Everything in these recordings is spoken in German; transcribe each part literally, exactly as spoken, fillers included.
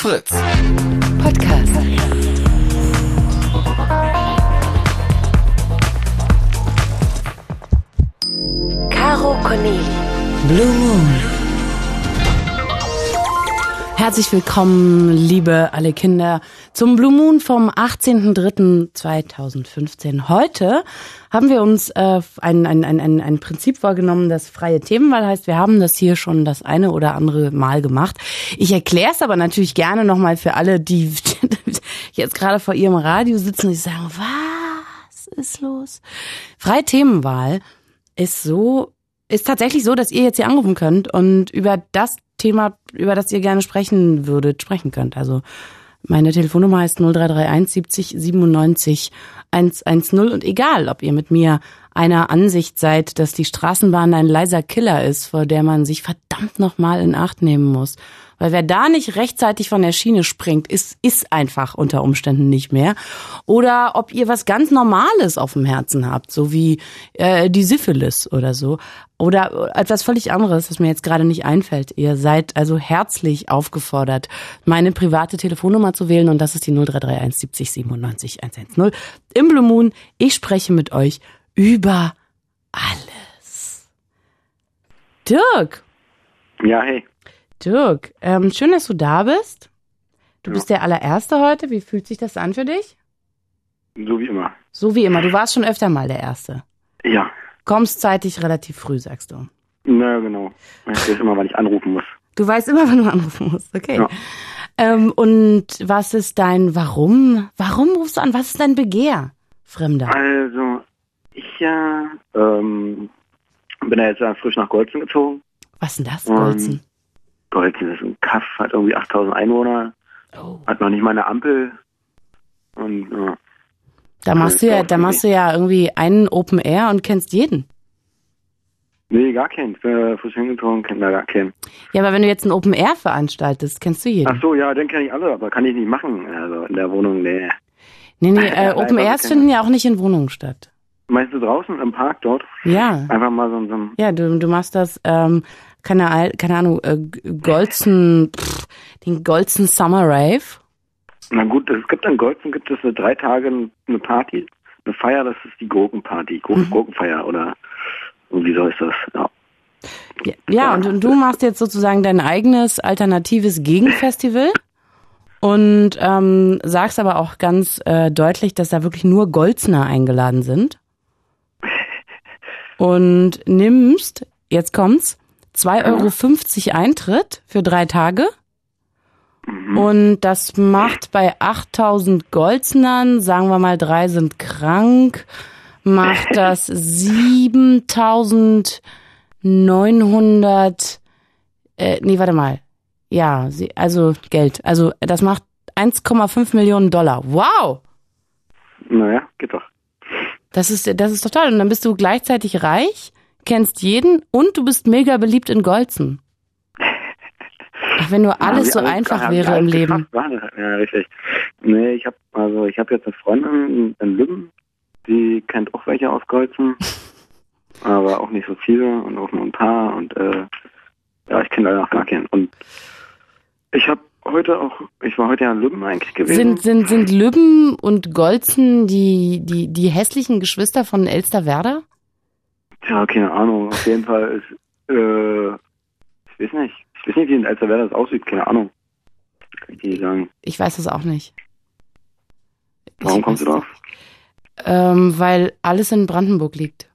Fritz. Podcast. Caro Corneli. Blue Moon. Herzlich willkommen, liebe alle Kinder, zum Blue Moon vom achtzehnten dritten zweitausendfünfzehn. Heute haben wir uns äh, ein, ein, ein, ein, ein Prinzip vorgenommen, das freie Themenwahl heißt. Wir haben das hier schon das eine oder andere Mal gemacht. Ich erkläre es aber natürlich gerne nochmal für alle, die jetzt gerade vor ihrem Radio sitzen und sagen, was ist los? Freie Themenwahl ist so, ist tatsächlich so, dass ihr jetzt hier anrufen könnt und über das Thema, über das ihr gerne sprechen würdet, sprechen könnt. Also meine Telefonnummer ist null drei drei eins siebzig siebenundneunzig hundertzehn und egal, ob ihr mit mir einer Ansicht seid, dass die Straßenbahn ein leiser Killer ist, vor der man sich verdammt nochmal in Acht nehmen muss. Weil wer da nicht rechtzeitig von der Schiene springt, ist, ist einfach unter Umständen nicht mehr. Oder ob ihr was ganz Normales auf dem Herzen habt, so wie äh, die Syphilis oder so. Oder etwas völlig anderes, das mir jetzt gerade nicht einfällt. Ihr seid also herzlich aufgefordert, meine private Telefonnummer zu wählen und das ist die null drei drei eins siebzig siebenundneunzig hundertzehn. Im Blue Moon, ich spreche mit euch über alles. Dirk! Ja, hey. Dirk, ähm, schön, dass du da bist. Du ja. bist der allererste heute. Wie fühlt sich das an für dich? So wie immer. So wie immer. Du warst schon öfter mal der Erste. Ja. Kommst zeitig relativ früh, sagst du. Na genau. Ich weiß immer, wann ich anrufen muss. Du weißt immer, wann du anrufen musst. Okay. Ja. Ähm, und was ist dein Warum? Warum rufst du an? Was ist dein Begehr, Fremder? Also, ich ja ähm, bin ja jetzt ja frisch nach Golzen gezogen. Was ist denn das, Golzen? Golzen ist ein Kaff, hat irgendwie achttausend Einwohner, oh. hat noch nicht mal eine Ampel und ja. Da machst du ja, da machst du ja irgendwie einen Open Air und kennst jeden. Nee, gar keinen. Ich bin frisch hingezogen, kenne da gar keinen. Ja, aber wenn du jetzt ein Open Air veranstaltest, kennst du jeden. Ach so, ja, den kenne ich alle, aber kann ich nicht machen. Also in der Wohnung, nee. Nee, nee, äh, Open Airs finden ja auch nicht in Wohnungen statt. Meinst du draußen im Park dort? Ja. Einfach mal so, so ein... Ja, du, du machst das, ähm, keine, keine Ahnung, äh, Golzen, pff, den Golzen Summer Rave. Na gut, es gibt in Golzen gibt es eine drei Tage eine Party, eine Feier, das ist die Gurkenparty, Gurken, mhm. Gurkenfeier oder wie so ist das, ja. Ja, ja und, und du machst jetzt sozusagen dein eigenes alternatives Gegenfestival und ähm, sagst aber auch ganz äh, deutlich, dass da wirklich nur Golzner eingeladen sind und nimmst, jetzt kommt's, zwei Euro fünfzig Eintritt für drei Tage. Mhm. Und das macht bei achttausend Golznern, sagen wir mal, drei sind krank, macht das siebentausendneunhundert, äh, nee, warte mal. Ja, also Geld. Also das macht eins Komma fünf Millionen Dollar. Wow! Naja, geht doch. Das ist, das ist total. Und dann bist du gleichzeitig reich, kennst jeden und du bist mega beliebt in Golzen. Ach, wenn nur alles so alles, einfach wäre im Leben. Geschafft, ja, richtig. Nee, ich habe also ich habe jetzt eine Freundin in Lübben, die kennt auch welche aus Golzen, aber auch nicht so viele und auch nur ein paar und äh, ja, ich kenne leider auch gar keinen. Und ich habe heute auch, ich war heute ja in Lübben eigentlich gewesen. Sind sind sind Lübben und Golzen die die die hässlichen Geschwister von Elsterwerda? Ja, keine Ahnung. Auf jeden Fall ist, äh, ich weiß nicht. Ich weiß nicht, wie in Elsterwerda das aussieht. Keine Ahnung. Kann ich dir nicht sagen. Ich weiß es auch nicht. Warum kommst du drauf? Ähm, weil alles in Brandenburg liegt.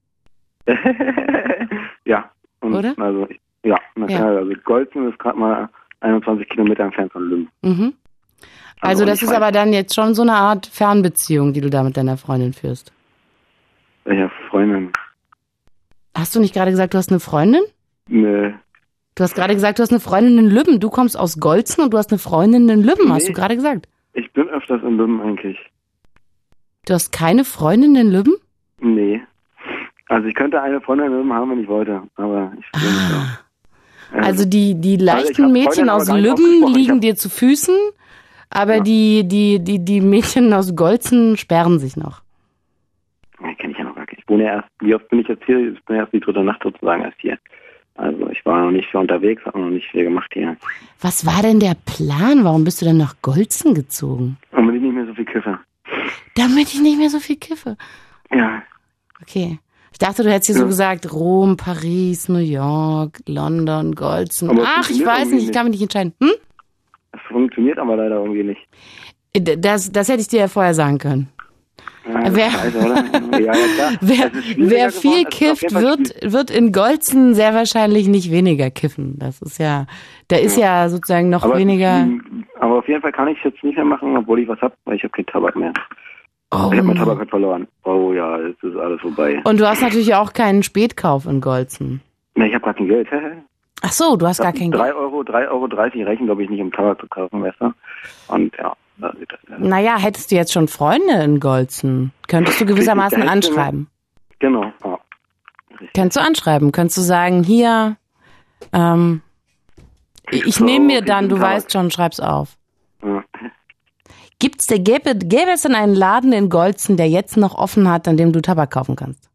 Ja. Und oder? Also, ja. ja. Also Golzen ist gerade mal einundzwanzig Kilometer entfernt von Lübben. Mhm. Also, also das ist aber dann jetzt schon so eine Art Fernbeziehung, die du da mit deiner Freundin führst. Welcher Freundin? Hast du nicht gerade gesagt, du hast eine Freundin? Nee. Du hast gerade gesagt, du hast eine Freundin in Lübben. Du kommst aus Golzen und du hast eine Freundin in Lübben, nee, hast du gerade gesagt. Ich bin öfters in Lübben eigentlich. Du hast keine Freundin in Lübben? Nee. Also ich könnte eine Freundin in Lübben haben, wenn ich wollte, aber ich will nicht so. Also, also die, die leichten also Mädchen aus Lübben liegen dir zu Füßen, aber ja. die, die, die, die Mädchen aus Golzen sperren sich noch. Nee, kenne ich ja noch gar nicht. Ich wohne ja erst, wie oft bin ich jetzt hier? Ich bin ja erst die dritte Nacht sozusagen erst hier. Also ich war noch nicht viel unterwegs, habe noch nicht viel gemacht hier. Was war denn der Plan? Warum bist du denn nach Golzen gezogen? Damit ich nicht mehr so viel kiffe. Damit ich nicht mehr so viel kiffe. Ja. Okay. Ich dachte, du hättest hier ja. so gesagt, Rom, Paris, New York, London, Golzen. Aber Ach, ich weiß nicht, ich kann mich nicht entscheiden. Hm? Das funktioniert aber leider irgendwie nicht. Das, das hätte ich dir ja vorher sagen können. Ja, wer, scheiße, oder? Ja, ja, klar. wer, wer viel kifft, wird, wird in Golzen sehr wahrscheinlich nicht weniger kiffen. Das ist ja, da ist ja, ja sozusagen noch aber weniger. Aber auf jeden Fall kann ich es jetzt nicht mehr machen, obwohl ich was hab, weil ich habe keinen Tabak mehr. Oh. Ich habe meinen Tabak halt verloren. Oh ja, jetzt ist alles vorbei. Und du hast natürlich auch keinen Spätkauf in Golzen. Ne, ich habe gar kein Geld. Ach so, du hast gar kein Geld. drei Euro, drei Euro dreißig reichen, glaube ich, nicht, um Tabak zu kaufen, weißt du? Und ja. Naja, hättest du jetzt schon Freunde in Golzen, könntest du gewissermaßen anschreiben. Genau. Ja. Könntest du anschreiben, könntest du sagen, hier, ähm, ich nehme mir dann, du weißt schon, schreib's auf. Ja. Gibt's der, gäbe, gäbe es denn einen Laden in Golzen, der jetzt noch offen hat, an dem du Tabak kaufen kannst?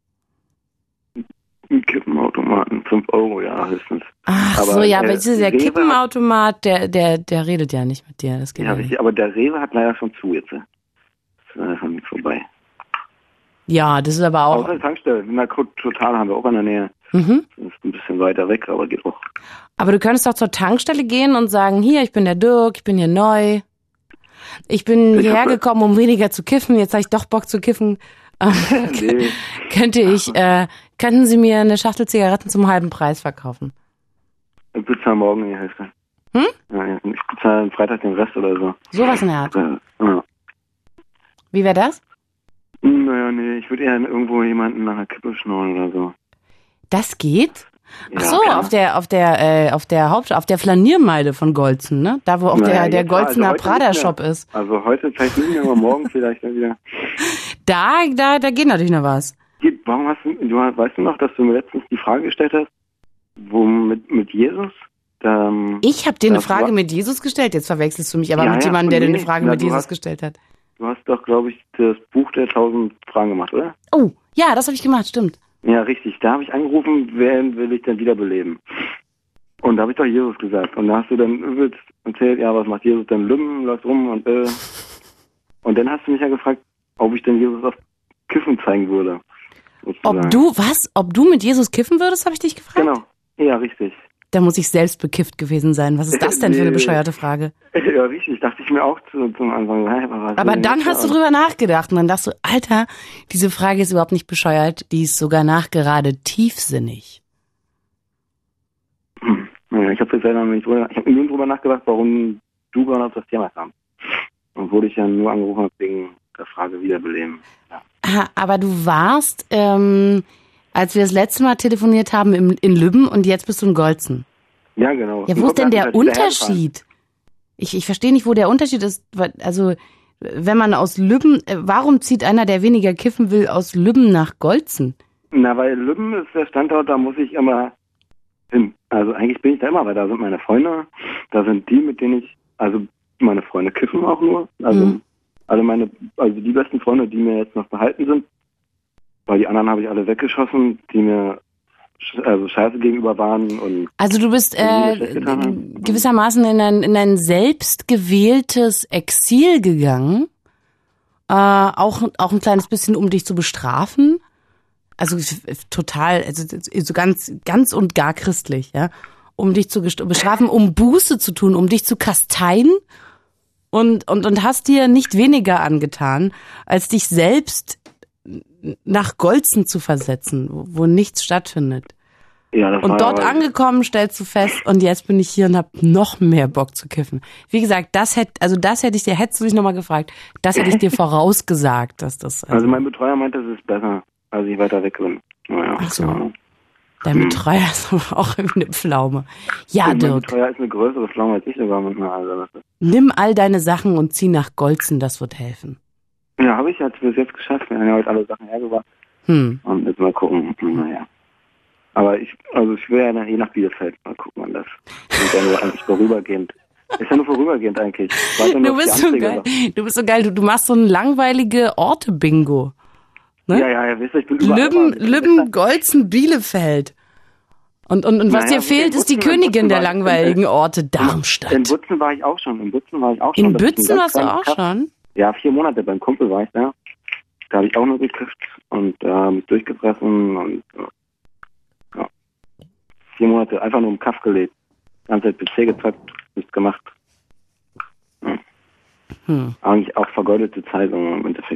Ein Kippenautomaten, fünf Euro, ja, höchstens. Ach aber, so, ja, äh, aber ist der Rewe Kippenautomat, der, der, der redet ja nicht mit dir. Das geht ja, ja nicht. richtig, aber der Rewe hat leider schon zu jetzt. Das ist leider schon vorbei. Ja, das ist aber auch. Außer Tankstelle, in der Total haben wir auch in der Nähe. Mhm. Das ist ein bisschen weiter weg, aber geht auch. Aber du könntest doch zur Tankstelle gehen und sagen, hier, ich bin der Dirk, ich bin hier neu. Ich bin ich hierher gekommen, um weniger zu kiffen. Jetzt habe ich doch Bock zu kiffen. nee. Könnte ich, äh, könnten Sie mir eine Schachtel Zigaretten zum halben Preis verkaufen? Ich bezahle morgen die Hälfte. Hm? Ja, ich bezahle am Freitag den Rest oder so. Sowas in der Art. Ja. Ja. Wie wäre das? Naja, nee, ich würde eher irgendwo jemanden nach einer Kippe schnurren oder so. Das geht? Ja, Ach so, klar. auf der, auf der, äh, auf der Haupt, auf der Flaniermeide von Golzen, ne? Da, wo auch Naja, der, der jetzt war- Golzener also heute nicht Prada-Shop mehr. ist. Also heute vielleicht nicht mehr, aber morgen vielleicht dann wieder. Da, da, da geht natürlich noch was. Geht- Warum hast du, du weißt du noch, dass du mir letztens die Frage gestellt hast, wo mit, mit Jesus? Da, ähm, Ich habe dir eine das Frage war- mit Jesus gestellt. Jetzt verwechselst du mich aber Ja, mit ja, jemandem, der dir nee, eine Frage na, mit du Jesus hast- gestellt hat. Du hast doch, glaube ich, das Buch der tausend Fragen gemacht, oder? Oh, ja, das habe ich gemacht, stimmt. Ja, richtig. Da habe ich angerufen, wen will ich denn wiederbeleben? Und da habe ich doch Jesus gesagt. Und da hast du dann übelst erzählt, ja, was macht Jesus denn? Lümmen, läuft rum und äh. Und dann hast du mich ja gefragt, ob ich denn Jesus auf Kiffen zeigen würde. sozusagen. Ob du, was? Ob du mit Jesus kiffen würdest, habe ich dich gefragt? Genau. Ja, richtig. Da muss ich selbst bekifft gewesen sein. Was ist das denn für eine Nee. bescheuerte Frage? Ja, richtig. Dachte ich mir auch zu, zum Anfang. Hey, was Aber denn dann jetzt hast du da? drüber nachgedacht und dann dachtest du, Alter, diese Frage ist überhaupt nicht bescheuert, die ist sogar nachgerade tiefsinnig. Hm. Ja, ich habe jetzt leider noch nicht drüber, ich habe nur drüber nachgedacht, warum du überhaupt auf das Thema kamst. Und wurde ich ja nur angerufen wegen der Frage Wiederbeleben. Ja. Aha, aber du warst, ähm, als wir das letzte Mal telefoniert haben, im, in Lübben und jetzt bist du in Golzen. Ja, genau. Ja, wo ist denn der Unterschied? Ich, ich verstehe nicht, wo der Unterschied ist. weil- Also, wenn man aus Lübben, äh, warum zieht einer, der weniger kiffen will, aus Lübben nach Golzen? Na, weil Lübben ist der Standort, da muss ich immer hin. Also eigentlich bin ich da immer, weil da sind meine Freunde, da sind die, mit denen ich, also meine Freunde kiffen auch nur. Also Mhm. alle meine, also die besten Freunde, die mir jetzt noch behalten sind, weil die anderen habe ich alle weggeschossen, die mir sch- also scheiße gegenüber waren und Also du bist Wenn die mir äh, schlecht getan haben. gewissermaßen in ein, in ein selbstgewähltes Exil gegangen. Äh, auch, auch ein kleines bisschen, um dich zu bestrafen. Also f- f- total, also so ganz, ganz und gar christlich, ja. Um dich zu gest- bestrafen, um Buße zu tun, um dich zu kasteien. Und, und, und hast dir nicht weniger angetan, als dich selbst nach Golzen zu versetzen, wo, wo nichts stattfindet. ja, das war Und dort aber- angekommen stellst du fest, und jetzt bin ich hier und habe noch mehr Bock zu kiffen. Wie gesagt, das hätte, also das hätte ich dir, hättest du dich nochmal gefragt, das hätte ich dir vorausgesagt, dass das, also, Also mein Betreuer meinte, es ist besser, als ich weiter weg bin. Naja, Ach so. keine Ahnung. dein Betreuer ist aber auch irgendwie eine Pflaume. Ja, Mein Dirk, Betreuer ist eine größere Pflaume als ich sogar manchmal. Also das ist, nimm all deine Sachen und zieh nach Golzen, das wird helfen. ja, habe ich jetzt bis jetzt geschafft. Wir haben ja heute alle Sachen hergebracht. Hm. Und jetzt mal gucken. Naja. Aber ich, also ich will ja dann eh nach Bielefeld. Mal gucken, wann das. Und dann nur eigentlich vorübergehend. Ist ja nur vorübergehend eigentlich. Warte nur Du auf die bist so Anträge geil, noch. du bist so geil, du, du machst so ein langweilige Orte-Bingo. Ne? Ja, ja, ja, wisst ihr, ich bin überall Lübben, mal. Lübben, Golzen, Bielefeld. Und, und, und was Naja, dir fehlt, in ist die Butzen- in Königin Butzen der war ich- langweiligen Orte, Darmstadt. In Butzen war ich auch schon. In Butzen war ich auch schon. In Das ist ein Bützen ganz warst du kleines auch Kaff. schon? Ja, vier Monate beim Kumpel war ich da. Da habe ich auch nur gekifft und da äh, mich durchgefressen und äh, ja. Vier Monate einfach nur im Kaff gelebt. Die ganze Zeit P C gezockt, nichts gemacht. Ja. Hm. Eigentlich auch vergeudete Zeit im Endeffekt.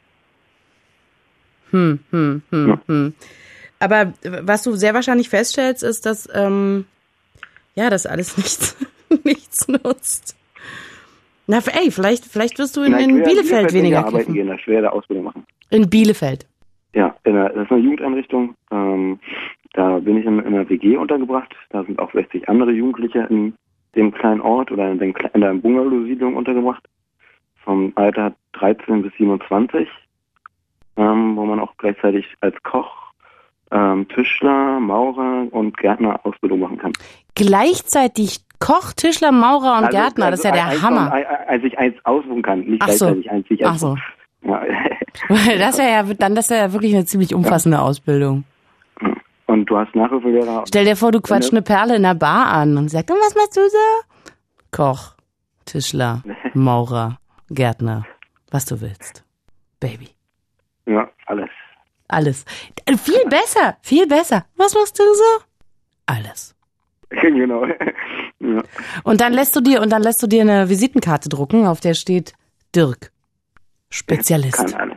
Hm, hm, hm, Ja. hm. Aber was du sehr wahrscheinlich feststellst, ist, dass ähm, ja, das alles nichts, nichts nutzt. Na, ey, vielleicht, vielleicht wirst du in, Na, ich in will ja Bielefeld weniger arbeiten kiffen. gehen, da will eine Ausbildung machen. In Bielefeld. Ja, in der, das ist eine Jugendeinrichtung. Ähm, da bin ich in, in einer W G untergebracht. Da sind auch sechzig andere Jugendliche in dem kleinen Ort oder in, den, in der Bungalow-Siedlung untergebracht. Vom Alter dreizehn bis siebenundzwanzig. Ähm, wo man auch gleichzeitig als Koch, ähm, Tischler, Maurer und Gärtner Ausbildung machen kann. Gleichzeitig Koch, Tischler, Maurer und Also, Gärtner, das ist ja der eins Hammer. Von, als ich eins aussuchen kann, nicht Ach so. gleichzeitig eins. Ich Ach so. Ja. Das wäre ja dann, das wäre ja wirklich eine ziemlich umfassende Ausbildung. Und du hast Nachhilfelehrer. Stell dir vor, du quatscht eine Perle in der Bar an und sagst, und was machst du so? Koch, Tischler, Maurer, Gärtner, was du willst. Baby. Ja, alles. Alles. Viel besser, viel besser. Was machst du so? Alles. Genau. Ja. Und dann lässt du dir, und dann lässt du dir eine Visitenkarte drucken, auf der steht Dirk. Spezialist. Kann alles.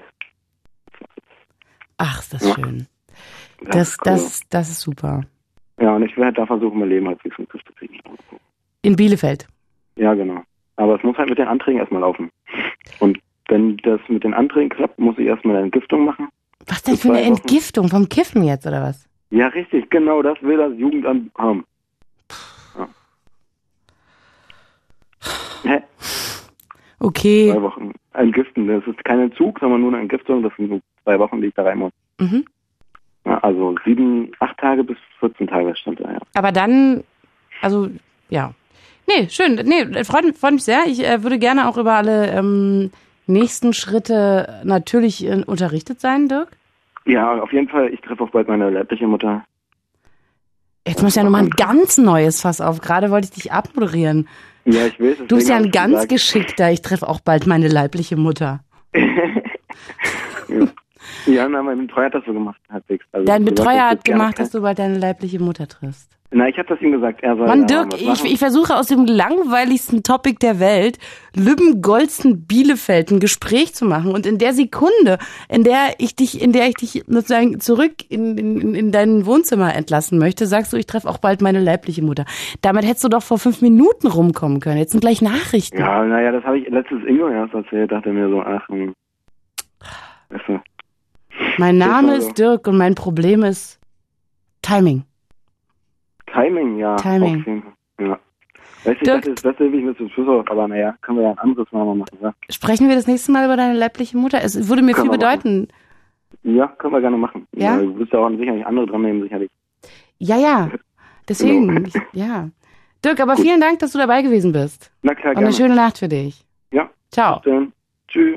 Ach, ist das Ja. schön. Das, Das, ist cool. das, das ist super. Ja, und ich werde da versuchen, mein Leben halbwegs in den Griff zu kriegen. In Bielefeld. Ja, genau. Aber es muss halt mit den Anträgen erstmal laufen. Und wenn das mit den Anträgen klappt, muss ich erstmal eine Entgiftung machen. Was denn Für für eine zwei Wochen. Entgiftung? Vom Kiffen jetzt, oder was? Ja, richtig, genau, das will das Jugendamt haben. Ja. Hä? Okay. Zwei Wochen. Entgiften, das ist kein Entzug, sondern nur eine Entgiftung. Das sind so zwei Wochen, die ich da rein muss. Mhm. Ja, also sieben, acht Tage bis vierzehn Tage stand da, ja. Aber dann, also, ja. Nee, schön. Nee, freut, freut mich sehr. Ich äh, würde gerne auch über alle ähm, nächsten Schritte natürlich äh, unterrichtet sein, Dirk. Ja, auf jeden Fall. Ich treffe auch bald meine leibliche Mutter. Jetzt machst du ja nochmal ein ganz neues Fass auf. Gerade wollte ich dich abmoderieren. Ja, ich weiß. Du bist ja ein deswegen hab ganz ich geschickter. Ich treffe auch bald meine leibliche Mutter. gesagt. Ja, na, mein Betreuer hat das so gemacht, halbwegs. Also, Dein gesagt, Betreuer das hat wird gerne gemacht, kein- dass du bald deine leibliche Mutter triffst. Na, ich habe das ihm gesagt. Er soll Mann, da Dirk, was ich, machen. ich versuche aus dem langweiligsten Topic der Welt, Lübben-Golsten-Bielefeld, ein Gespräch zu machen. Und in der Sekunde, in der ich dich, in der ich dich sozusagen zurück in, in, in dein Wohnzimmer entlassen möchte, sagst du, ich treffe auch bald meine leibliche Mutter. Damit hättest du doch vor fünf Minuten rumkommen können. Jetzt sind gleich Nachrichten. Ja, naja, das habe ich letztes Ingo erst erzählt. Dachte mir so, ach, hm. Weißt du, Mein Name also- ist Dirk und mein Problem ist Timing. Timing, ja. Timing. auf jeden Fall. Ja. Weißt du, Dirk- das ist das will ich mit zum Schluss auf, aber naja, können wir ja ein anderes Mal mal machen, ja? Sprechen wir das nächste Mal über deine leibliche Mutter? Es würde mir Können viel wir machen. bedeuten. Ja, können wir gerne machen. Ja? Du wirst ja auch sicherlich andere dran nehmen, sicherlich. Ja, ja. Deswegen, Genau. ich, ja. Dirk, aber vielen Dank, dass du dabei gewesen bist. Na klar, Und eine gerne. schöne Nacht für dich. Ja, Ciao. bis dann. Tschüss.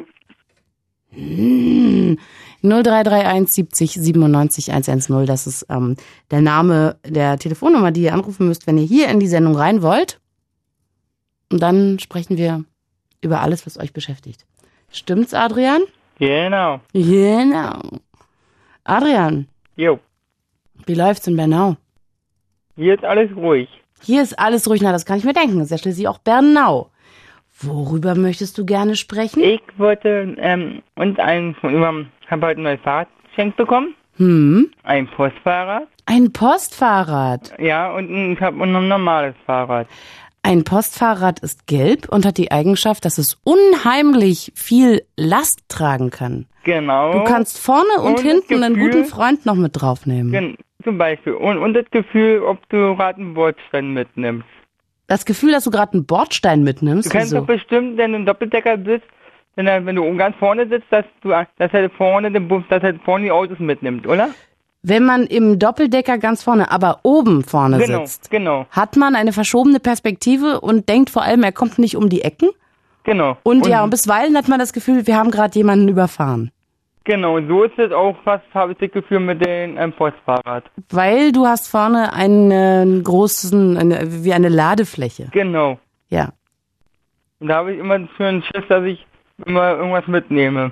Hm. null drei drei eins siebzig siebenundneunzig hundertzehn, das ist ähm, der Name der Telefonnummer, die ihr anrufen müsst, wenn ihr hier in die Sendung rein wollt. Und dann sprechen wir über alles, was euch beschäftigt. Stimmt's, Adrian? Genau. Genau. Adrian, Jo. wie läuft's in Bernau? Hier ist alles ruhig. Hier ist alles ruhig, na, das kann ich mir denken. Das ist ja schließlich auch Bernau. Worüber möchtest du gerne sprechen? Ich wollte ähm, uns ein, über, habe heute ein neues Fahrrad geschenkt bekommen. Hm, Ein Postfahrrad. ein Postfahrrad. Ja, und ein- ich habe ein normales Fahrrad. Ein Postfahrrad ist gelb und hat die Eigenschaft, dass es unheimlich viel Last tragen kann. Genau. Du kannst vorne und, Und das hinten einen Gefühl- guten Freund noch mit draufnehmen. Gen zum Beispiel. Und, und das Gefühl, ob du gerade einen Bordstein mitnimmst. Das Gefühl, dass du gerade einen Bordstein mitnimmst. Du kannst wieso? doch bestimmt, wenn du im Doppeldecker sitzt, wenn, er- wenn du ganz vorne sitzt, dass du, dass er vorne den Bus, dass er vorne die Autos mitnimmt, oder? Wenn man im Doppeldecker ganz vorne, aber oben vorne Genau, sitzt, genau, hat man eine verschobene Perspektive und denkt vor allem, er kommt nicht um die Ecken. genau. Und, ja, und bisweilen hat man das Gefühl, wir haben gerade jemanden überfahren. Genau, so ist es auch fast, habe ich das Gefühl, mit dem ähm, Postfahrrad. Weil du hast vorne einen großen, eine, wie eine Ladefläche. Genau. Ja. Und da habe ich immer für einen Schiss, dass ich immer irgendwas mitnehme.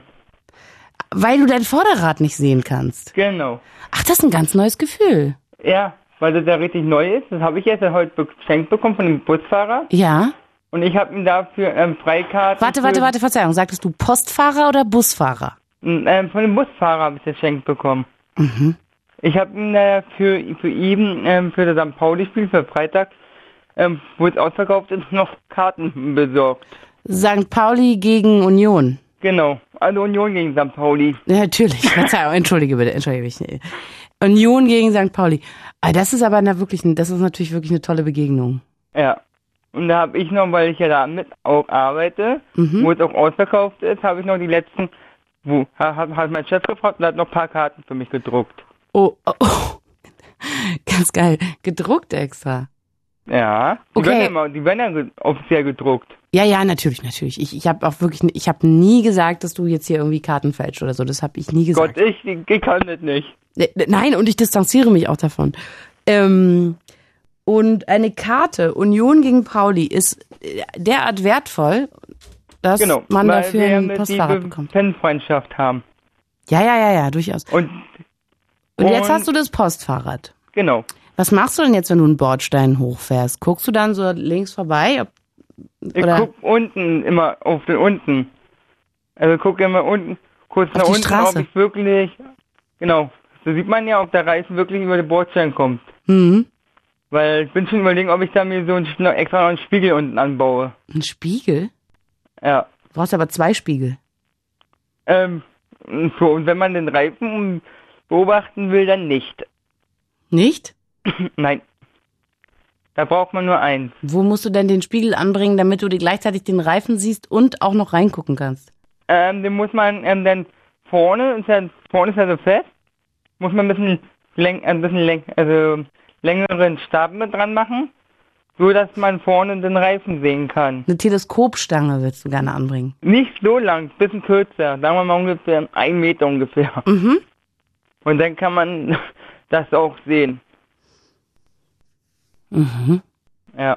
Weil du dein Vorderrad nicht sehen kannst. Genau. Ach, das ist ein ganz neues Gefühl. Ja, weil das ja richtig neu ist. Das habe ich jetzt heute geschenkt bekommen von dem Busfahrer. Ja. Und ich habe ihm dafür ähm, Freikarten... Warte, warte, warte, Verzeihung. Sagtest du Postfahrer oder Busfahrer? Ähm, von dem Busfahrer habe ich das geschenkt bekommen. Mhm. Ich habe ihm äh, für, für ihn, ähm, für das Sankt Pauli-Spiel, für Freitag, ähm, wo es ausverkauft ist, noch Karten besorgt. Sankt Pauli gegen Union. Genau, also Union gegen Sankt Pauli. Ja, natürlich. Verzeihung, entschuldige bitte, entschuldige mich. Union gegen Sankt Pauli. Ah, das ist aber na wirklich, das ist natürlich wirklich eine tolle Begegnung. Ja. Und da habe ich noch, weil ich ja da mit auch arbeite, Mhm. wo es auch ausverkauft ist, habe ich noch die letzten, wo hat, hat mein Chef gefragt und hat noch ein paar Karten für mich gedruckt. Oh, oh, oh. Ganz geil. Gedruckt extra. Ja. Die Okay. werden ja, immer, die werden ja ge- offiziell gedruckt. Ja, ja, natürlich, natürlich. Ich, ich habe auch wirklich, ich habe nie gesagt, dass du jetzt hier irgendwie Karten fälschst oder so. Das habe ich nie gesagt. Gott, ich, ich kann das nicht. Ne- Nein, und ich distanziere mich auch davon. Ähm, und eine Karte Union gegen Pauli ist derart wertvoll, dass Genau, man weil dafür wir ein mit Postfahrrad die bekommt. Fanfreundschaft haben. Ja, ja, ja, ja, durchaus. Und, Und jetzt und- hast du das Postfahrrad. genau. Was machst du denn jetzt, wenn du einen Bordstein hochfährst? Guckst du dann so links vorbei? Ob, Ich oder guck unten, immer auf den unten. Also guck immer unten, kurz Auf nach die unten, Straße. ob ich wirklich, genau, so sieht man ja, ob der Reifen wirklich über den Bordstein kommt. mhm. Weil ich bin schon überlegen, ob ich da mir so einen, extra noch einen Spiegel unten anbaue. Ein Spiegel? Ja. Du brauchst aber zwei Spiegel. Ähm, so, und wenn man den Reifen beobachten will, dann nicht. Nicht? Nein. Da braucht man nur eins. Wo musst du denn den Spiegel anbringen, damit du dir gleichzeitig den Reifen siehst und auch noch reingucken kannst? Ähm, den muss man ähm, dann vorne, ist ja, vorne ist ja so fest, muss man ein bisschen, läng, ein bisschen läng, also längeren Stab mit dran machen, so dass man vorne den Reifen sehen kann. Eine Teleskopstange willst du gerne anbringen. Nicht so lang, ein bisschen kürzer, sagen wir mal ungefähr ein Meter ungefähr. Mhm. Und dann kann man das auch sehen. Mhm. Ja.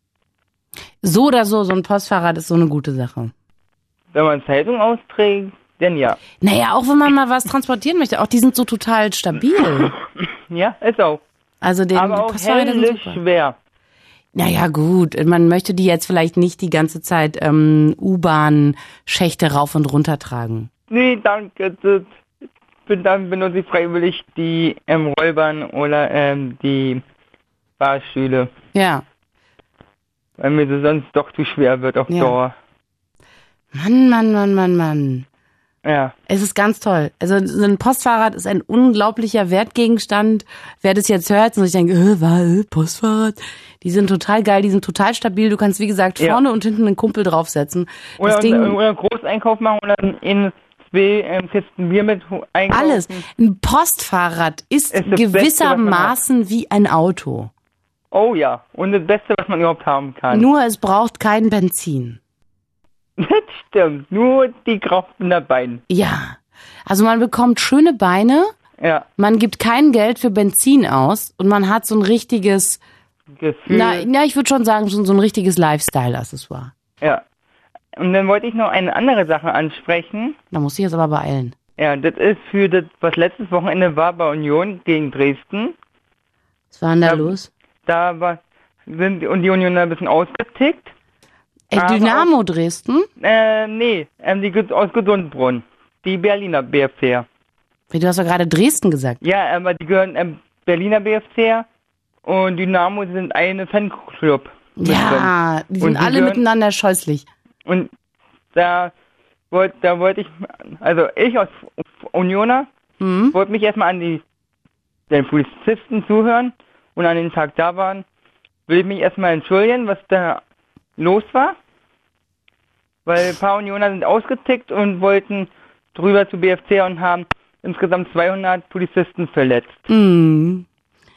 So oder so, so ein Postfahrrad ist so eine gute Sache. Wenn man Zeitung austrägt, dann ja. Naja, auch wenn man mal was transportieren möchte, auch die sind so total stabil. Ja, ist auch. Also den Aber auch Postfahrräder sind höllisch super. schwer. Naja, gut, man möchte die jetzt vielleicht nicht die ganze Zeit ähm, U-Bahn-Schächte rauf und runter tragen. Nee, danke. Das, bin, dann benutze ich freiwillig die ähm, Rollbahn oder ähm, die Fahrstühle, Ja. weil mir das sonst doch zu schwer wird auf Ja. Dauer. Mann, Mann, Mann, Mann, Mann. Ja. Es ist ganz toll. Also so ein Postfahrrad ist ein unglaublicher Wertgegenstand. Wer das jetzt hört und sich denkt, äh, war, äh, Postfahrrad, die sind total geil, die sind total stabil. Du kannst, wie gesagt, Ja. vorne und hinten einen Kumpel draufsetzen. Das Oder, Ding, oder einen Großeinkauf machen oder in zwei ähm, Kisten Bier mit einkaufen. alles. Ein Postfahrrad ist, Ist das Beste, gewissermaßen wie ein Auto. Oh ja, und das Beste, was man überhaupt haben kann. Nur es braucht kein Benzin. Das stimmt, nur die Kraft in der Beine. Ja. Also man bekommt schöne Beine, Ja, man gibt kein Geld für Benzin aus und man hat so ein richtiges, Gefühl. na, na ich würde schon sagen, schon so ein richtiges Lifestyle-Accessoire. Ja. Und dann wollte ich noch eine andere Sache ansprechen. Da muss ich jetzt aber beeilen. Ja, das ist für das, was letztes Wochenende war bei Union gegen Dresden. Was war denn da Ja. los? Da war, sind und die Union ein bisschen ausgetickt. Ey, Aber Dynamo Dresden? Äh, nee, ähm, die Ge- aus Gesundbrunn. Die Berliner B F C. Du hast doch gerade Dresden gesagt. Ja, aber die gehören ähm, Berliner B F C und Dynamo sind eine Fanclub. mit Ja, die Und sind die alle gehören- miteinander scheußlich. drin. Und da wollte da wollte ich, also ich als Unioner, Mhm. wollte mich erstmal an die den Polizisten zuhören und an den Tag da waren, will ich mich erstmal entschuldigen, was da los war. Weil ein paar Unioner sind ausgetickt und wollten drüber zu B F C und haben insgesamt zweihundert Polizisten verletzt. Mhm.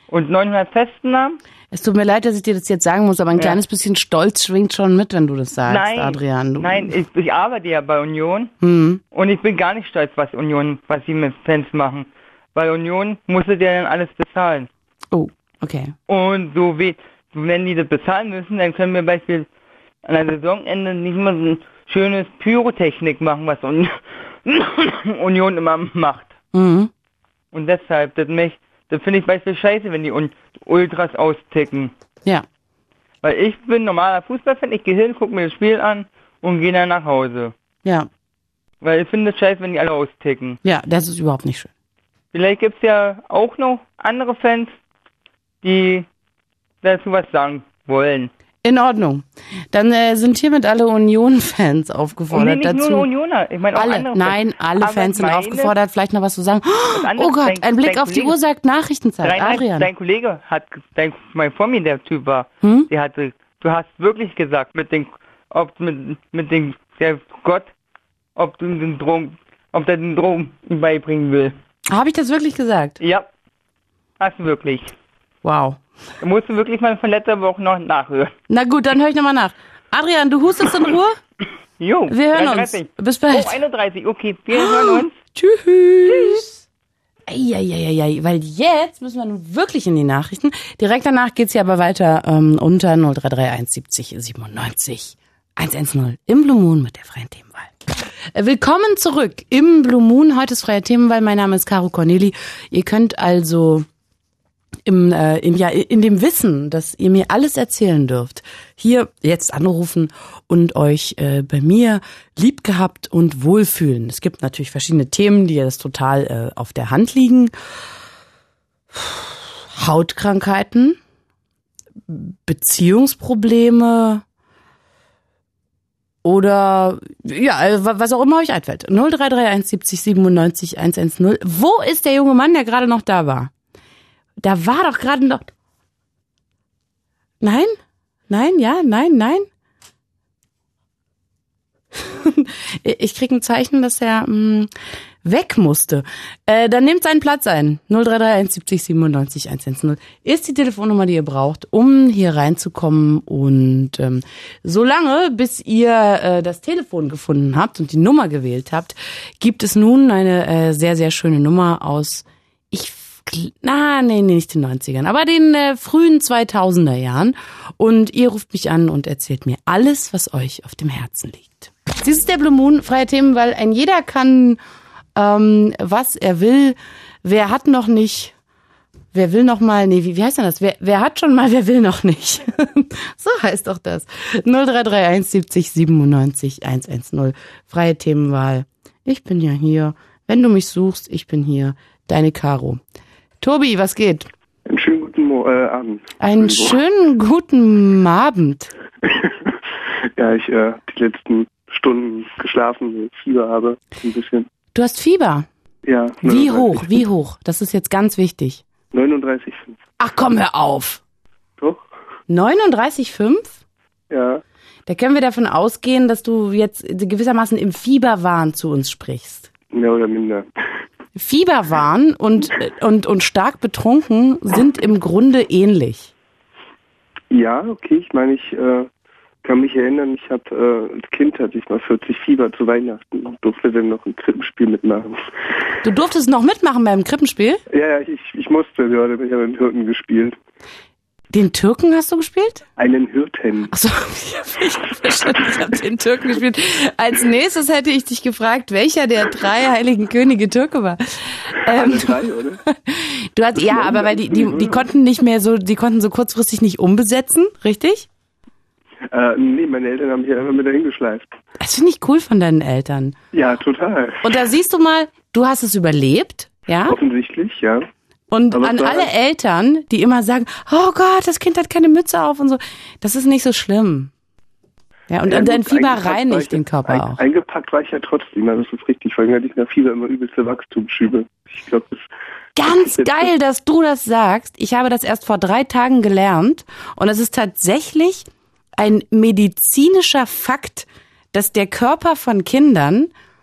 und neunhundert Festnahmen. Es tut mir leid, dass ich dir das jetzt sagen muss, aber ein Ja. kleines bisschen Stolz schwingt schon mit, wenn du das sagst, Nein, Adrian. Du, nein, ich, ich arbeite ja bei Union Hm. und ich bin gar nicht stolz, was Union, was sie mit Fans machen. Weil Union musste dir dann alles bezahlen. Oh, okay. Und so wie, wenn die das bezahlen müssen, dann können wir beispielsweise an der Saisonende nicht mal so ein schönes Pyrotechnik machen, was Un- Union immer macht. Mhm. Und deshalb, das, mich- das finde ich beispielsweise scheiße, wenn die Un- Ultras austicken. Ja. Weil ich bin normaler Fußballfan, ich gehe hin, gucke mir das Spiel an und gehe dann nach Hause. Ja. Weil ich finde es scheiße, wenn die alle austicken. Ja, das ist überhaupt nicht schön. Vielleicht gibt es ja auch noch andere Fans, die dazu was sagen wollen. In Ordnung. Dann äh, sind hiermit alle Union-Fans Und aufgefordert nee, nicht dazu. nur Unioner, ich meine auch Alle, andere nein, Fans. alle Aber Fans sind meine- aufgefordert, vielleicht noch was zu sagen. anderes, Oh Gott, dein- ein Blick dein auf die Kollege- Uhr sagt Nachrichtenzeit. Dein, Adrian. dein Kollege hat, dein, mein vor mir der Typ war, Hm? der hatte, du hast wirklich gesagt, mit den, ob mit, mit dem, der Gott, ob du den Drogen, ob der den Drogen beibringen will. Habe ich das wirklich gesagt? Ja, hast du wirklich. Wow. Da musst du wirklich mal von letzter Woche noch nachhören. Na gut, dann höre ich nochmal nach. Adrian, du hustest in Ruhe? Jo, Wir hören einunddreißig. uns. Bis bald. Oh, einunddreißig, okay, wir hören uns. Tschüss. Eieieiei, weil jetzt müssen wir nun wirklich in die Nachrichten. Direkt danach geht's hier aber weiter ähm, unter null drei drei eins siebzig siebenundneunzig hundertzehn im Blue Moon mit der freien Themenwahl. Äh, Willkommen zurück im Blue Moon. Heute ist freie Themenwahl. Mein Name ist Caro Corneli. Ihr könnt also im, äh, im, ja, in dem Wissen, dass ihr mir alles erzählen dürft, hier jetzt anrufen und euch äh, bei mir lieb gehabt und wohlfühlen. Es gibt natürlich verschiedene Themen, die jetzt total äh, auf der Hand liegen. Hautkrankheiten, Beziehungsprobleme oder ja, also was auch immer euch einfällt. null drei drei eins siebzig siebenundneunzig hundertzehn. Wo ist der junge Mann, der gerade noch da war? Da war doch gerade noch... Nein? Nein? Ja? Nein? Nein? Ich krieg ein Zeichen, dass er mh, weg musste. Äh, dann nehmt seinen Platz ein. null drei drei eins siebzig siebenundneunzig hundertzehn ist die Telefonnummer, die ihr braucht, um hier reinzukommen. Und ähm, solange, bis ihr äh, das Telefon gefunden habt und die Nummer gewählt habt, gibt es nun eine äh, sehr, sehr schöne Nummer aus... Ich Na, nee, nee, nicht den neunzigern, aber den äh, frühen zweitausender Jahren. Und ihr ruft mich an und erzählt mir alles, was euch auf dem Herzen liegt. Dies ist der Blue Moon, freie Themen, weil ein jeder kann, ähm, was er will. Wer hat noch nicht, wer will noch mal, nee, wie, wie heißt denn das? Wer, wer hat schon mal, wer will noch nicht? So heißt doch das. null drei drei eins siebzig siebenundneunzig hundertzehn, freie Themenwahl. Ich bin ja hier. Wenn du mich suchst, ich bin hier. Deine Caro. Tobi, was geht? Einen schönen guten Mo äh, Abend. Einen schönen guten Abend. Ja, ich äh, die letzten Stunden geschlafen, Fieber habe, ein bisschen. Du hast Fieber. Ja. Wie hoch, wie hoch? Das ist jetzt ganz wichtig. neununddreißig Komma fünf. Ach komm, hör auf. Doch? neununddreißig Komma fünf? Ja. Da können wir davon ausgehen, dass du jetzt gewissermaßen im Fieberwahn zu uns sprichst. Mehr oder minder. Fieberwahn und, und, und stark betrunken sind im Grunde ähnlich. Ja, okay, ich meine, ich äh, kann mich erinnern, ich habe äh, als Kind hatte ich mal vierzig Fieber zu Weihnachten und durfte dann noch ein Krippenspiel mitmachen. Du durftest noch mitmachen beim Krippenspiel? Ja, ja, ich, ich musste, ja, ich habe einen Hirten gespielt. Den Türken hast du gespielt? Einen Hirten. Achso, ich habe verstanden, ich habe den Türken gespielt. Als nächstes hätte ich dich gefragt, welcher der drei heiligen Könige Türke war. Ähm, Alle drei, oder? Du hast, ja, aber weil die, die, die konnten nicht mehr so, die konnten so kurzfristig nicht umbesetzen, richtig? Äh, nee, meine Eltern haben mich einfach mit dahin geschleift. Das finde ich cool von deinen Eltern. Ja, total. Und da siehst du mal, du hast es überlebt, ja? Offensichtlich, ja. Und Aber an es war- alle Eltern, die immer sagen, oh Gott, das Kind hat keine Mütze auf und so, das ist nicht so schlimm. Ja, und, Ja, und dein gut, Fieber eingepackt war ich reinigt ja- den Körper ein, auch. Eingepackt war ich ja trotzdem, also das ist richtig. Vor allem hatte ich nach Fieber immer übelste Wachstumsschübe. Ich glaube, das Ganz das- geil, dass du das sagst. Ich habe das erst vor drei Tagen gelernt und es ist tatsächlich ein medizinischer Fakt, dass der Körper von Kindern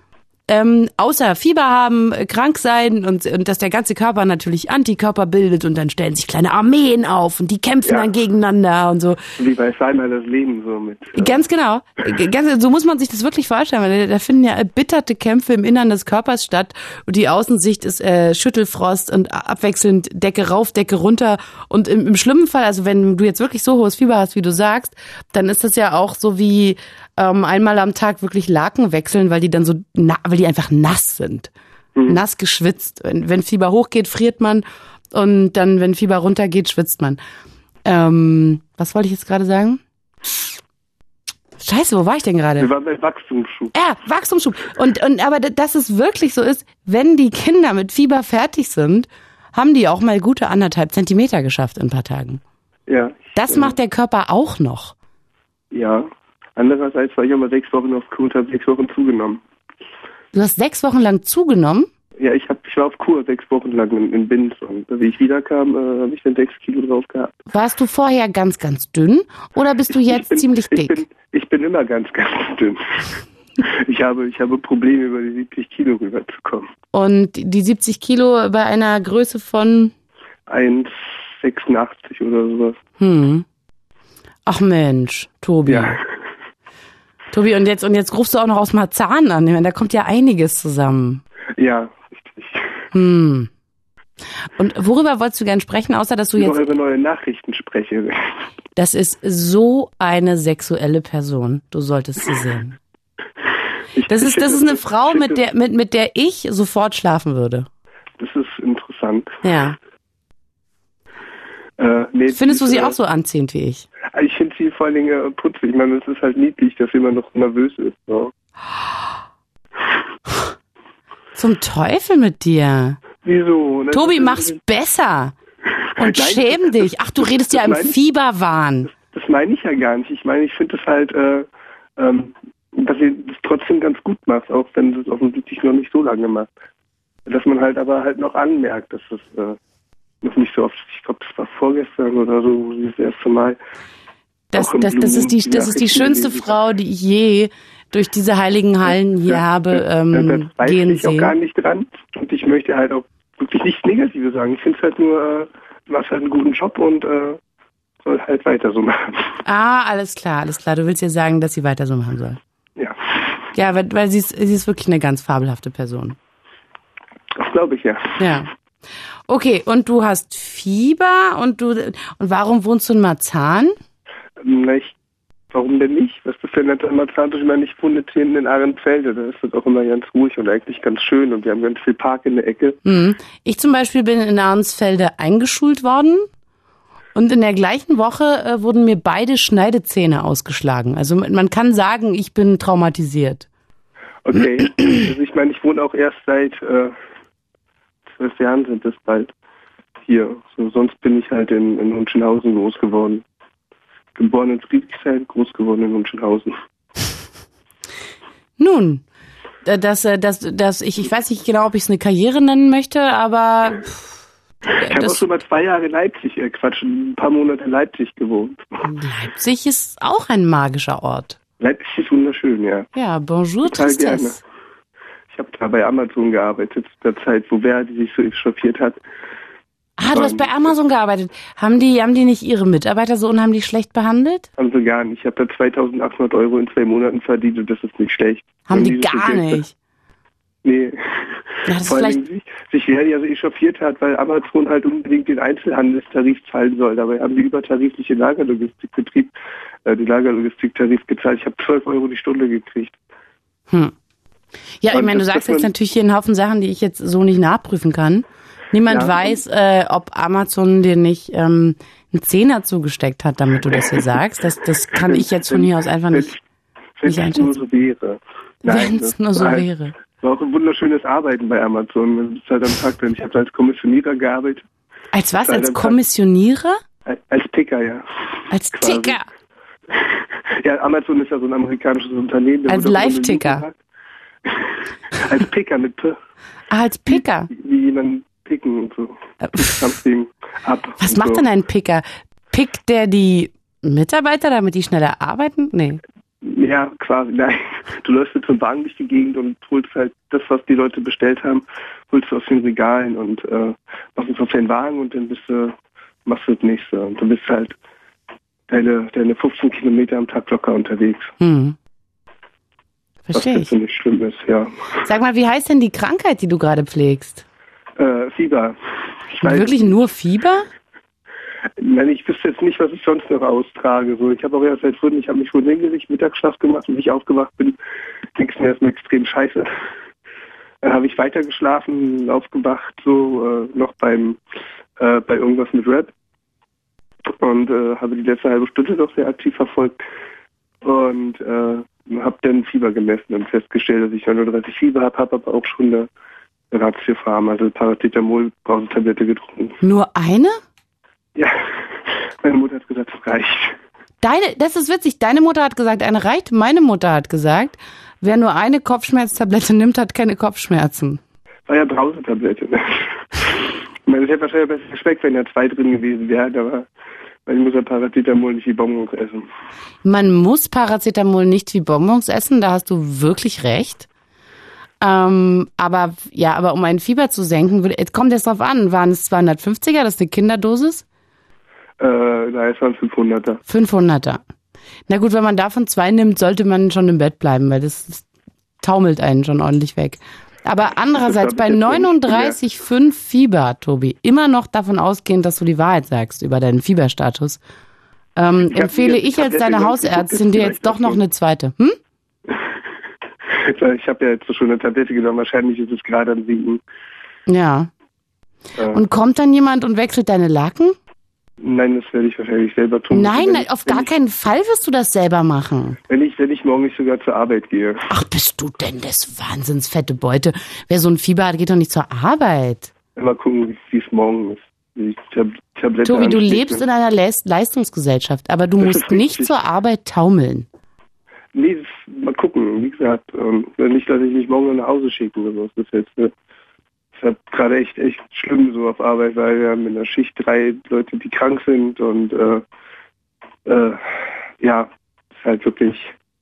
ähm, außer Fieber haben, äh, krank sein und, und dass der ganze Körper natürlich Antikörper bildet und dann stellen sich kleine Armeen auf und die kämpfen Ja. dann gegeneinander und so. Wie bei Einmal das Leben so mit. Äh, Ganz genau. Ganz, so muss man sich das wirklich vorstellen, weil da finden ja erbitterte Kämpfe im Innern des Körpers statt und die Außensicht ist äh, Schüttelfrost und abwechselnd Decke rauf, Decke runter und im, im schlimmen Fall, also wenn du jetzt wirklich so hohes Fieber hast, wie du sagst, dann ist das ja auch so wie ähm, einmal am Tag wirklich Laken wechseln, weil die dann so, na, weil die einfach nass sind. Mhm. Nass geschwitzt. Wenn, wenn Fieber hochgeht, friert man und dann, wenn Fieber runtergeht, schwitzt man. Ähm, was wollte ich jetzt gerade sagen? Scheiße, wo war ich denn gerade? Wir waren bei Wachstumsschub. Ja, Wachstumsschub. Und, und aber dass es wirklich so ist, wenn die Kinder mit Fieber fertig sind, haben die auch mal gute anderthalb Zentimeter geschafft in ein paar Tagen. Ja. Das ich, macht der Körper auch noch. Ja. Andererseits war ich auch mal sechs Wochen auf Kur und habe sechs Wochen zugenommen. Du hast sechs Wochen lang zugenommen? Ja, ich, hab, ich war auf Kur sechs Wochen lang in, in Binz und wie ich wiederkam, äh, habe ich dann sechs Kilo drauf gehabt. Warst du vorher ganz, ganz dünn oder bist du jetzt ich bin, ziemlich dick? Ich bin, ich bin immer ganz, ganz dünn. Ich habe, ich habe Probleme, über die siebzig Kilo rüberzukommen. Und die siebzig Kilo bei einer Größe von? eins Komma sechsundachtzig oder sowas. Hm. Ach Mensch, Tobi. Ja. Tobi, und jetzt, und jetzt rufst du auch noch aus Marzahn an. Ich meine, da kommt ja einiges zusammen. Ja, richtig. Hm. Und worüber wolltest du gern sprechen, außer dass du Über jetzt... eure neue Nachrichten spreche. Das ist so eine sexuelle Person. Du solltest sie sehen. Ich, Das ist, ich das ist finde, eine Frau, ich mit finde, der, mit, mit der ich sofort schlafen würde. Das ist interessant. Ja. Äh, nee, Findest du sie äh, auch so anziehend wie ich? Ich finde sie vor allen Dingen äh, putzig. Ich meine, es ist halt niedlich, dass sie immer noch nervös ist. So. Zum Teufel mit dir. Wieso? Ne? Tobi, Das- mach's besser. Und Nein, schäm das- dich. Ach, du das- redest das ja im meine ich- Fieberwahn. Das meine ich ja gar nicht. Ich meine, ich finde es halt, äh, ähm, dass sie das trotzdem ganz gut macht, auch wenn sie es offensichtlich noch nicht so lange macht. Dass man halt aber halt noch anmerkt, dass es äh, noch nicht so oft, ich glaube, das war vorgestern oder so, wo sie das erste Mal. Das, auch im das, das, ist die, Blumen- das ist die Nachrichten schönste gelesen Frau, die ich je durch diese heiligen Hallen hier Ja, habe ja, ähm, das weiß gehen ich auch gar sehen. nicht dran. Und ich möchte halt auch wirklich nichts Negatives sagen. Ich finde es halt nur, äh, du machst halt einen guten Job und äh, soll halt weiter so machen. Ah, alles klar, alles klar. Du willst ihr sagen, dass sie weiter so machen soll. Ja, Ja, weil, weil sie ist, sie ist wirklich eine ganz fabelhafte Person. das glaube ich ja. Ja. Okay, und du hast Fieber und du und warum wohnst du in Marzahn? Na, ich, warum denn nicht? Was ist denn jetzt immer zwanzig? Ich meine, ich wohne jetzt hier in Ahrenfelde. Da ist es auch immer ganz ruhig und eigentlich ganz schön und wir haben ganz viel Park in der Ecke. Hm. Ich zum Beispiel bin in Ahrensfelde eingeschult worden und in der gleichen Woche äh, wurden mir beide Schneidezähne ausgeschlagen. Also man kann sagen, ich bin traumatisiert. Okay, also ich meine, ich wohne auch erst seit äh, zwölf Jahren sind es bald hier. So, sonst bin ich halt in, in Hunschenhausen groß geworden. Geboren in Friedrichshain, groß geworden in Hunschenhausen. Nun, äh, das, äh, das, das, ich, ich weiß nicht genau, ob ich es eine Karriere nennen möchte, aber pff, Ich habe auch das, schon mal zwei Jahre in Leipzig, äh, Quatsch, ein paar Monate in Leipzig gewohnt. Leipzig ist auch ein magischer Ort. Leipzig ist wunderschön, ja. Ja, bonjour, Total gerne. Tristesse. Ich habe da bei Amazon gearbeitet, zu der Zeit, wo Verdi sich so echauffiert hat. Ah, du hast bei Amazon gearbeitet. Haben die, haben die nicht ihre Mitarbeiter so unheimlich schlecht behandelt? Haben sie gar nicht. Ich habe da zweitausendachthundert Euro in zwei Monaten verdient und das ist nicht schlecht. Haben Wenn die so viel gar Geld- nicht. Nee. Ja, das ist Vor allem vielleicht, sich, sich Verdi also echauffiert hat, weil Amazon halt unbedingt den Einzelhandelstarif zahlen soll. Dabei haben die übertarifliche Lagerlogistikbetrieb, äh, die Lagerlogistiktarif gezahlt. Ich habe zwölf Euro die Stunde gekriegt. hm. Ja, ich Und meine, du das- sagst das jetzt man- natürlich hier einen Haufen Sachen, die ich jetzt so nicht nachprüfen kann. Niemand Ja. weiß, äh, ob Amazon dir nicht ähm, einen Zehner zugesteckt hat, damit du das hier sagst. Das, das kann ich jetzt von hier aus einfach nicht. Wenn nicht es nur so wäre. Wenn es das nur so war halt- wäre. War auch ein wunderschönes Arbeiten bei Amazon. Man ist halt am Tag drin. Ich habe als Kommissionierer gearbeitet. Als was? Leider Als ein paar- Kommissionierer? Als, als Picker, ja. Als Quasi. Ticker? Ja, Amazon ist ja so ein amerikanisches Unternehmen. da Als wird auch immer Live-Ticker? gesagt. Als Picker mit P. Ah, als Picker? Wie, wie jemand picken und so. Something ab. Was und macht so. denn ein Picker? Pickt der die Mitarbeiter, damit die schneller arbeiten? Nee. Nee, Ja, quasi, nein. Du läufst mit so einem Wagen durch die Gegend und holst halt das, was die Leute bestellt haben, holst du aus den Regalen und äh, machst es auf den Wagen und dann bist du, machst du das nächste. Und du bist halt deine, deine fünfzehn Kilometer am Tag locker unterwegs. Hm. Verstehe was ich. Was nicht schlimm ist, ja. Sag mal, wie heißt denn die Krankheit, die du gerade pflegst? Äh, Fieber. Ich weiß, Wirklich nur Fieber? Nein, ich wüsste jetzt nicht, was ich sonst noch austrage. So, ich habe auch erst seit früh, ich habe mich wohl hingelegt, Mittagsschlaf gemacht und wie ich aufgewacht bin, ging es mir erstmal extrem scheiße. Dann habe ich weiter geschlafen, aufgewacht, so äh, noch beim äh, bei irgendwas mit Rap und äh, habe die letzte halbe Stunde noch sehr aktiv verfolgt und äh, habe dann Fieber gemessen und festgestellt, dass ich neununddreißig Fieber habe, habe aber auch schon eine Ratiofarm, also Paracetamol-Pausentablette getrunken. Nur eine? Ja, meine Mutter hat gesagt, das reicht. Deine, das ist witzig, deine Mutter hat gesagt, eine reicht. Meine Mutter hat gesagt, wer nur eine Kopfschmerztablette nimmt, hat keine Kopfschmerzen. War ja Brausetablette. Ne? Ich meine, es hätte wahrscheinlich besser geschmeckt, wenn da zwei drin gewesen wären, aber ich muss ja Paracetamol nicht wie Bonbons essen. Man muss Paracetamol nicht wie Bonbons essen, da hast du wirklich recht. Ähm, aber ja, aber um ein Fieber zu senken, jetzt kommt es drauf an, waren es zweihundertfünfziger, das ist eine Kinderdosis? Äh, da ist man fünfhunderter. fünfhunderter. Na gut, wenn man davon zwei nimmt, sollte man schon im Bett bleiben, weil das, das taumelt einen schon ordentlich weg. Aber andererseits bei neununddreißig Komma fünf Fieber, Tobi, immer noch davon ausgehend, dass du die Wahrheit sagst über deinen Fieberstatus, ähm, ich empfehle ich, ich als deine Hausärztin dir jetzt doch noch eine zweite. Hm? Ich habe ja jetzt schon eine Tablette genommen, wahrscheinlich ist es gerade am Sinken. Ja. Äh. Und kommt dann jemand und wechselt deine Laken? Nein, das werde ich wahrscheinlich selber tun. Nein, wenn nein ich, auf gar ich, keinen Fall wirst du das selber machen. Wenn ich, wenn ich morgen nicht sogar zur Arbeit gehe. Ach, bist du denn das wahnsinns fette Beute? Wer so ein Fieber hat, geht doch nicht zur Arbeit. Mal gucken, wie es morgen ist. Die Tab Tablette Tobi, du anstecken. lebst in einer Le- Leistungsgesellschaft, aber du Das musst nicht richtig. zur Arbeit taumeln. Nee, das, mal gucken, wie gesagt. Ähm, nicht, dass ich mich morgen nach Hause schicke oder so. Das ist jetzt, ne? Das ist gerade echt, echt schlimm so auf Arbeit, weil wir haben in der Schicht drei Leute, die krank sind und äh, äh, ja, ist halt wirklich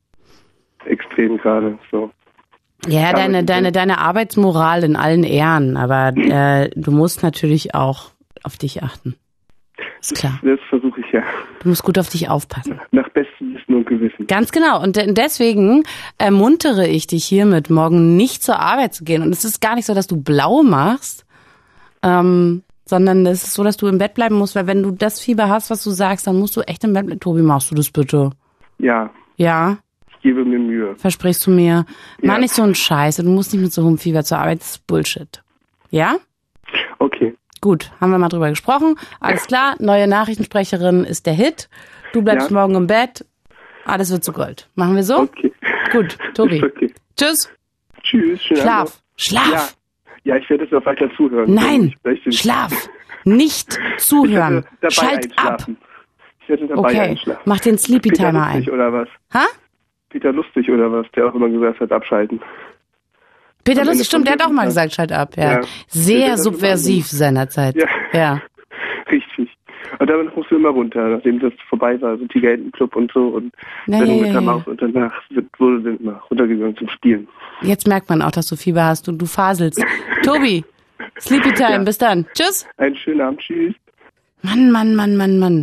extrem gerade so. Ja, deine, deine, deine Arbeitsmoral in allen Ehren, aber äh, du musst natürlich auch auf dich achten. Ist klar. Das versuche ich ja. Du musst gut auf dich aufpassen. Nach bestem Wissen und Gewissen. Ganz genau. Und deswegen ermuntere ich dich hiermit, morgen nicht zur Arbeit zu gehen. Und es ist gar nicht so, dass du blau machst, ähm, sondern es ist so, dass du im Bett bleiben musst, weil wenn du das Fieber hast, was du sagst, dann musst du echt im Bett bleiben. Tobi, machst du das bitte? Ja. Ja? Ich gebe mir Mühe. Versprichst du mir? Mach Ja. nicht so einen Scheiß. Du musst nicht mit so hohem Fieber zur Arbeit. Das ist Bullshit. Ja? Okay. Gut, haben wir mal drüber gesprochen. Alles klar, neue Nachrichtensprecherin ist der Hit. Du bleibst Ja. morgen im Bett. Alles wird zu Gold. Machen wir so? Okay. Gut, Tobi. Ist okay. Tschüss. Tschüss. Schönen Schlaf. Abend. Schlaf. Ja. ja, ich werde jetzt noch weiter zuhören. Nein. Ich, ich, Schlaf. Nicht Ich zuhören. werde dabei Schalt ab. einschlafen. Ich werde dabei Okay, einschlafen. mach den Sleepy Peter Timer Lustig ein. oder was? Ha? Peter Lustig oder was, der auch immer gesagt hat, abschalten. Peter Am Ende Lustig, stimmt, der von hat auch mal jedem gesagt, schalt ab. Ja. Ja. Sehr Das ist subversiv seinerzeit. Ja. Ja. Richtig. Und damit musst du immer runter, nachdem das vorbei war, so Tigerentenclub und so. Und Ja, dann ja, mit ja, der ja. Maus und danach wird, wurde dann immer runtergegangen zum Spielen. Jetzt merkt man auch, dass du Fieber hast und du faselst. Tobi, Sleepy Time, Ja. bis dann. Tschüss. Einen schönen Abend, tschüss. Mann, Mann, Mann, Mann, Mann.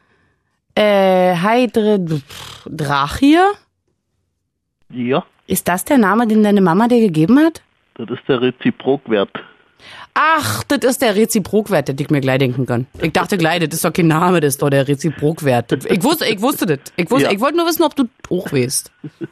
Äh, Heidre Drachir? Ja, Ist das der Name, den deine Mama dir gegeben hat? das ist der Reziprokwert. Ach, das ist der Reziprokwert, den ich mir gleich denken kann. Ich dachte gleich, das ist doch kein Name, das ist doch der Reziprokwert. Ich wusste, ich wusste das. Ich wusste, Ja. ich wollte nur wissen, ob du hoch weißt.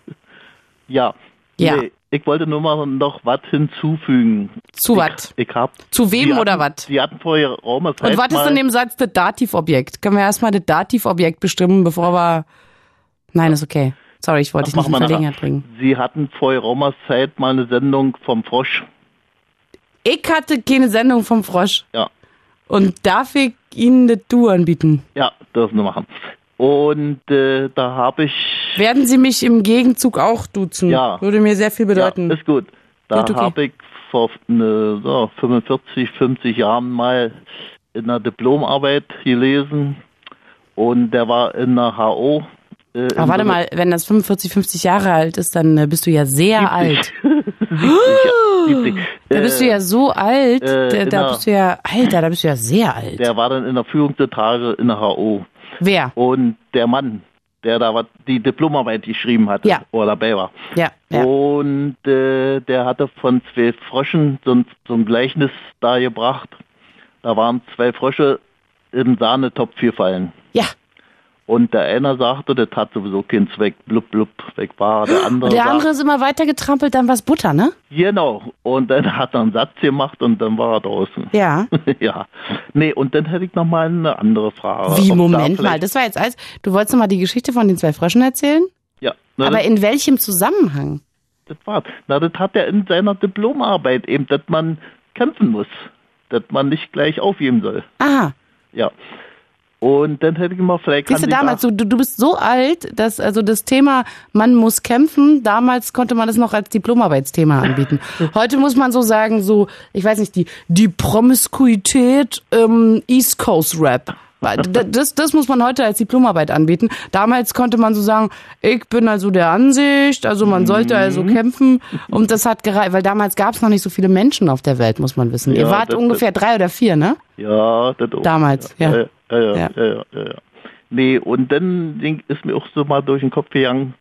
Ja. Ja. Nee, ich wollte nur mal noch was hinzufügen. Zu was? Ich, ich hab. Zu wem Sie hatten- oder was? Sie hatten vorher Raumer Zeit Und was ist mal, in dem Satz das Dativobjekt? Können wir erstmal das Dativobjekt bestimmen, bevor wir... Nein, ist okay. Sorry, ich wollte dich Ach, nicht in machen wir Verlegenheit nachher. bringen. Sie hatten vor Raumer Zeit mal eine Sendung vom Frosch. Ich hatte keine Sendung vom Frosch. Ja. Und darf ich Ihnen das Du anbieten? Ja, dürfen wir machen. Und äh, da habe ich. Werden Sie mich im Gegenzug auch duzen? Ja. Würde mir sehr viel bedeuten. Ja, ist gut. Da Gut, okay. habe ich vor ne, so, fünfundvierzig, fünfzig Jahren mal in einer Diplomarbeit gelesen. Und der war in der H O Äh, Aber warte so mal, wenn das fünfundvierzig, fünfzig Jahre alt ist, dann äh, bist du ja sehr siebzig. alt. siebzig, ja, siebzig. Da bist du ja so alt, äh, da, in da der- bist du ja, Alter, da bist du ja sehr alt. Der war dann in der Führungsetage in der H O. Wer? Und der Mann, der da was, die Diplomarbeit geschrieben hatte, Ja. oder dabei war. Ja, ja. Und äh, der hatte von zwei Fröschen so ein, so ein Gleichnis da gebracht. Da waren zwei Frösche im Sahnetopf gefallen. Ja. Und der eine sagte, das hat sowieso keinen Zweck, blub, blub, weg war. Der andere, Und der sagt, andere ist immer weiter getrampelt, dann war's Butter, ne? genau. Und dann hat er einen Satz gemacht und dann war er draußen. Ja. Ja. Nee, und dann hätte ich noch mal eine andere Frage. Wie, Ob da Moment mal, vielleicht- das war jetzt alles. Du wolltest noch mal die Geschichte von den zwei Fröschen erzählen? Ja. Na, Aber das, in welchem Zusammenhang? das war's. Na, das hat er in seiner Diplomarbeit eben, dass man kämpfen muss. Dass man nicht gleich aufgeben soll. Aha. Ja. Und dann hätte ich mal vielleicht... Siehst du, Kandidat- damals, du, du du bist so alt, dass also das Thema, man muss kämpfen, damals konnte man das noch als Diplomarbeitsthema anbieten. Heute muss man so sagen, so, ich weiß nicht, die, die Promiskuität ähm, East Coast Rap. Das, das muss man heute als Diplomarbeit anbieten. Damals konnte man so sagen, ich bin also der Ansicht, also man sollte also kämpfen. Und das hat gereicht, weil damals gab es noch nicht so viele Menschen auf der Welt, muss man wissen. Ihr Ja, wart das- ungefähr drei oder vier, ne? Ja, das auch. Damals, ja. Ja, ja, ja, Ja. ja, ja, ja, ja. Nee, und dann denk- ist mir auch so mal durch den Kopf gegangen,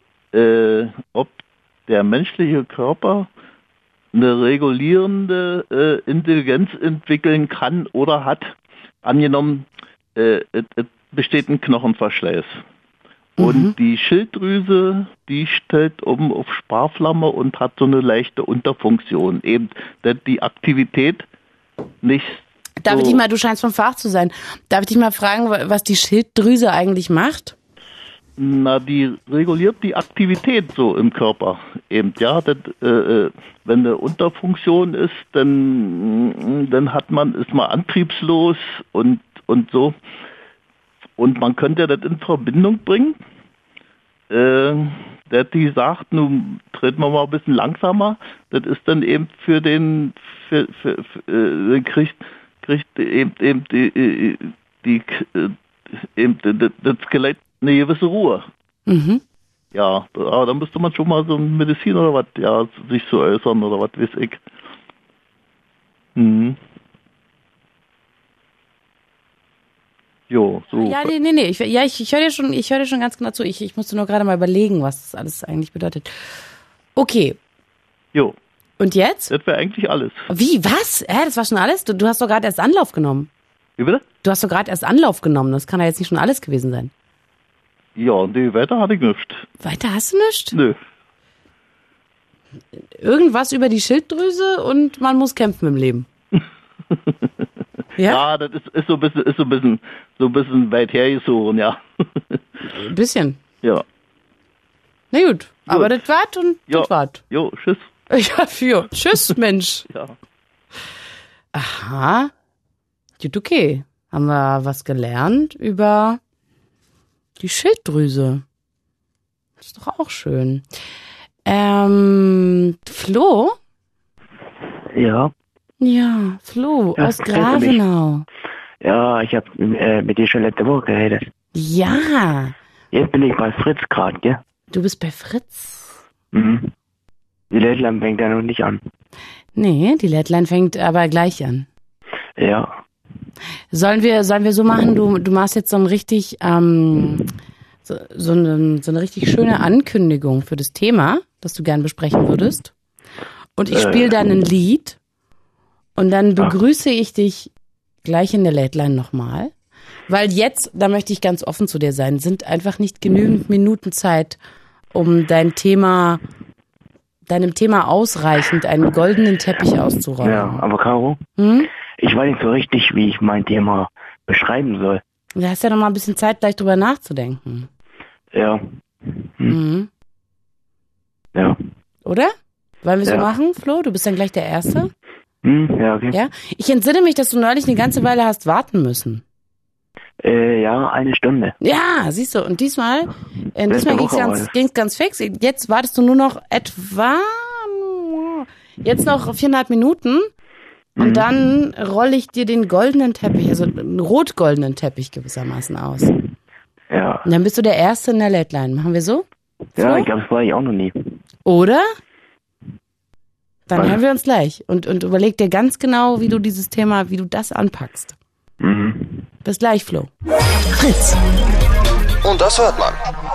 äh, ob der menschliche Körper eine regulierende äh, Intelligenz entwickeln kann oder hat. Angenommen, äh, es, es besteht ein Knochenverschleiß. Und die Schilddrüse, die stellt um auf Sparflamme und hat so eine leichte Unterfunktion. Eben, dass die Aktivität nicht Darf ich so, dich mal, du scheinst vom Fach zu sein, darf ich dich mal fragen, was die Schilddrüse eigentlich macht? na, die reguliert die Aktivität so im Körper. Eben, ja, das, äh, äh, wenn eine Unterfunktion ist, dann, dann hat man, ist man antriebslos und, und so. Und man könnte das in Verbindung bringen. Äh, der die sagt, nun treten wir mal ein bisschen langsamer. Das ist dann eben für den, für, für, für äh, kriegt, kriegt eben, eben die, die, die eben das, das Skelett eine gewisse Ruhe. Mhm. Ja, aber da müsste man schon mal so ein Medizin oder was, ja, sich so äußern oder was weiß ich. Mhm. Jo, so. Ja, nee, nee, nee. Ich, ja, ich, ich höre dir schon, ich höre dir schon ganz genau zu. Ich, ich musste nur gerade mal überlegen, was das alles eigentlich bedeutet. Okay. Jo, Und jetzt? das wäre eigentlich alles. Wie? Was? Hä, das war schon alles? Du, du hast doch gerade erst Anlauf genommen. Wie bitte? Du hast doch gerade erst Anlauf genommen. Das kann ja jetzt nicht schon alles gewesen sein. Ja, nee, weiter hatte ich nicht. Weiter hast du nicht? Nö. Irgendwas über die Schilddrüse und man muss kämpfen im Leben. Ja? Ja, das ist, ist so ein bisschen, ist so ein bisschen, so ein bisschen weit hergezogen, ja. Ein bisschen. Ja. Na gut. Aber das wart und Ja. das wart. Jo, tschüss. Ja, für. Tschüss, Mensch. Ja. Aha. Gut, okay. Haben wir was gelernt über die Schilddrüse. Das ist doch auch schön. Ähm, Flo? Ja, Ja, Flo Ja, aus grüße dich. Gravenau. ja, ich habe äh, mit dir schon letzte Woche geredet. Ja, Jetzt bin ich bei Fritz gerade, gell? du bist bei Fritz. Mhm. Die Deadline fängt ja noch nicht an. Nee, die Deadline fängt aber gleich an. Ja, Sollen wir, sollen wir so machen, du, du machst jetzt so ein richtig, ähm, so, so, eine, so eine richtig schöne Ankündigung für das Thema, das du gern besprechen würdest. Und ich spiele dann ein Lied und dann begrüße ich dich gleich in der Deadline nochmal. Weil jetzt, da möchte ich ganz offen zu dir sein, sind einfach nicht genügend Minuten Zeit, um dein Thema, deinem Thema ausreichend einen goldenen Teppich auszurollen. ja, aber Caro, Hm? ich weiß nicht so richtig, wie ich mein Thema beschreiben soll. Du hast ja noch mal ein bisschen Zeit, gleich drüber nachzudenken. Ja, Mhm. ja. Oder? Wollen wir so Ja. machen, Flo? Du bist dann gleich der Erste? Hm, ja, okay. Ja? Ich entsinne mich, dass du neulich eine ganze Weile hast warten müssen. Äh, ja, eine Stunde. Ja, siehst du. Und diesmal, äh, Letzte diesmal ging's Woche war ganz, das. ging's ganz fix. Jetzt wartest du nur noch etwa, jetzt noch viereinhalb Minuten. Und Mhm. dann rolle ich dir den goldenen Teppich, also einen rot-goldenen Teppich gewissermaßen aus. Ja. Und dann bist du der Erste in der Late Line. Machen wir so? Ja, Flo? ich glaube, das war ich auch noch nie. Oder? Dann Was? hören wir uns gleich. Und, und überleg dir ganz genau, wie du dieses Thema, wie du das anpackst. Mhm. Bis gleich, Flo. Fritz. Und das hört man.